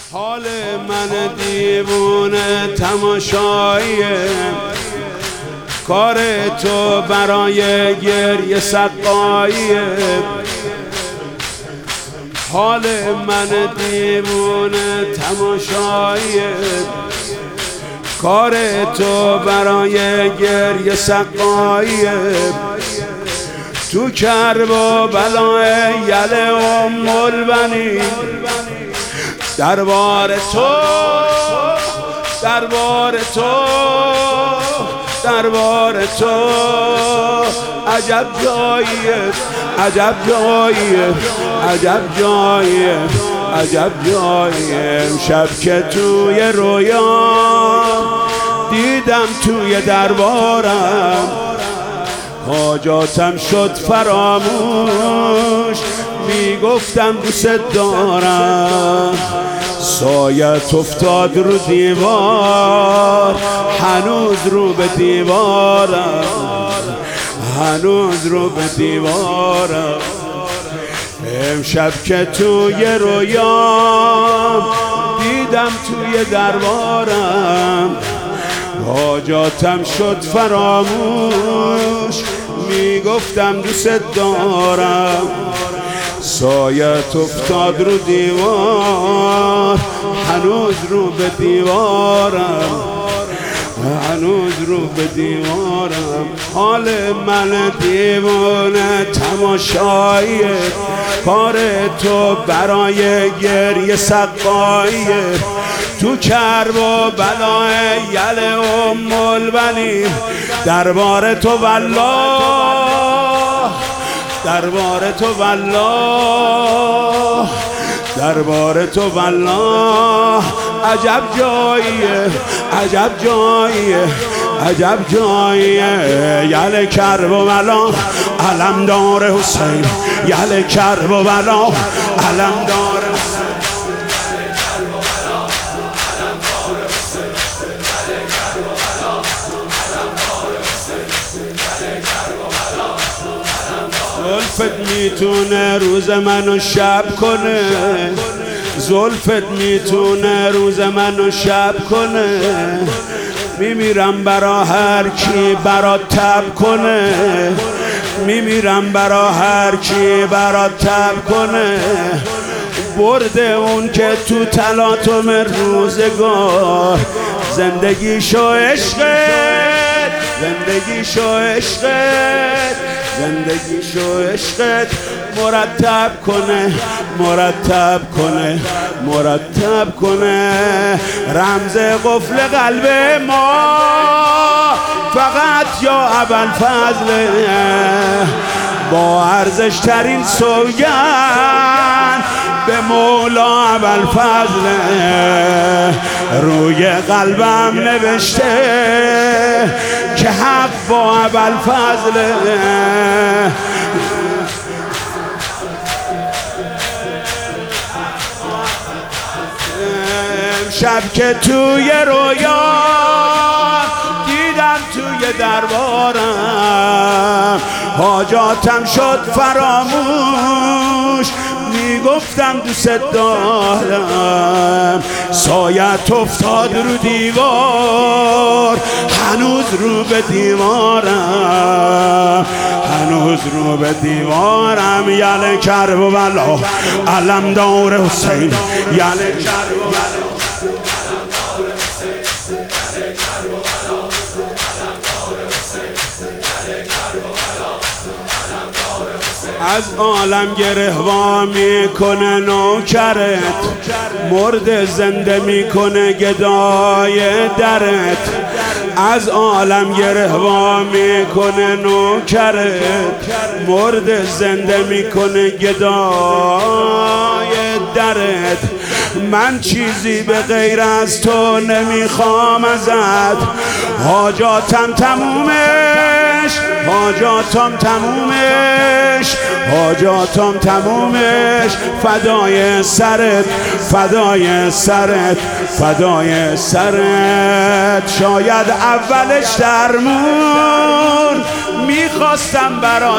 حال من دیوونه تماشاییه، کار تو برای گریه سقاییه. حال من دیوونه تماشاییه، کار تو برای گریه سقاییه. تو کرب و بلای یل ام البنین، دربار تو، دربار تو، دربار تو عجب جاییه، عجب جاییه، عجب جاییه، عجب جاییه. امشب که توی رویام دیدم توی دربارم، حاجاتم شد فراموش، میگفتم دوست دارم. سایت افتاد رو دیوار، هنوز رو به دیوارم، هنوز رو به دیوارم. امشب که توی رویام دیدم توی دربارم، حاجاتم شد فراموش، میگفتم دوست دارم. سایت افتاد رو دیوار، هنوز رو به دیوارم، هنوز رو به دیوارم. حال من دیوانه تماشاییه، کار تو برای گریه سقاییه. تو کرب و بلای یل ام البنین، دربار تو والله، دربار تو والله، دربار تو والله عجب جاییه، عجب جاییه، عجب جاییه. یل کرب و بلا علمدار حسین، یل کرب و بلا علمدار حسین. زلفت میتونه روز منو شب کنه، زلفت میتونه روز منو شب کنه. میمیرم برا هر کی برا تب کنه، میمیرم برا هر کی برا تب کنه. برده اون که تو تلاطم روزگار، زندگیشو عشقت، زندگیشو عشقت، زندگیشو عشقت مرتب کنه، مرتب کنه، مرتب کنه. رمز قفل قلب ما فقط یا ابوالفضل، با ارزش ترین سوگند به مولا ابوالفضل. روی قلبم نوشته که حق با ابوالفضل. امشب که توی رویا دیدم توی دربارم، حاجاتم شد فراموش، میگفتم دوست دارم. سایت افتاد رو دیوار، هنوز رو به دیوارم، هنوز رو به دیوارم. یل کرب و بلا علمدار حسین، یل کرب و بلا. از عالم گره وا میکنه نوکرت، مرد زنده میکنه گدای درت. از عالم گره وا میکنه نوکرت، مرد زنده میکنه گدای درت. من چیزی به غیر از تو نمیخوام ازت، حاجاتم تمومش، حاجاتم تمومش، حاجاتم تمومش. فدای سرت، فدای سرت، فدای سرت. شاید اولش درمون میخواستم برا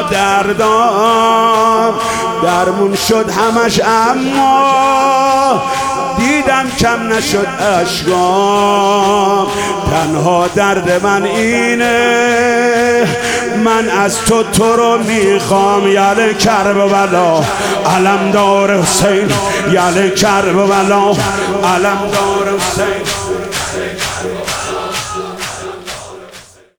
دردام، درمون شد همش، اما دیدم خودم کم نشد اشکام، تنها درد من اینه من از تو رو میخوام. یاله کربلا علمدار حسین، یاله کربلا علمدار حسین.